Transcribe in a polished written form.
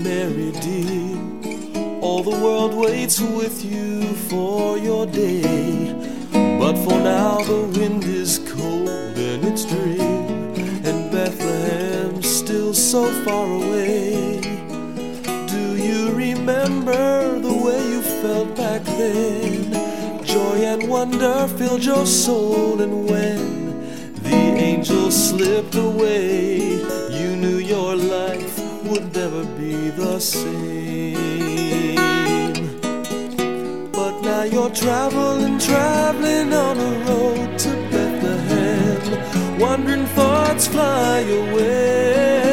Mary dear, all the world waits with you for your day. But for now the wind is cold and it's drear, and Bethlehem's still so far away. Do you remember the way you felt back then? Joy and wonder filled your soul, and when the angel slipped away, you knew your life would never be the same. But now you're traveling on a road to Bethlehem. Wandering thoughts fly away.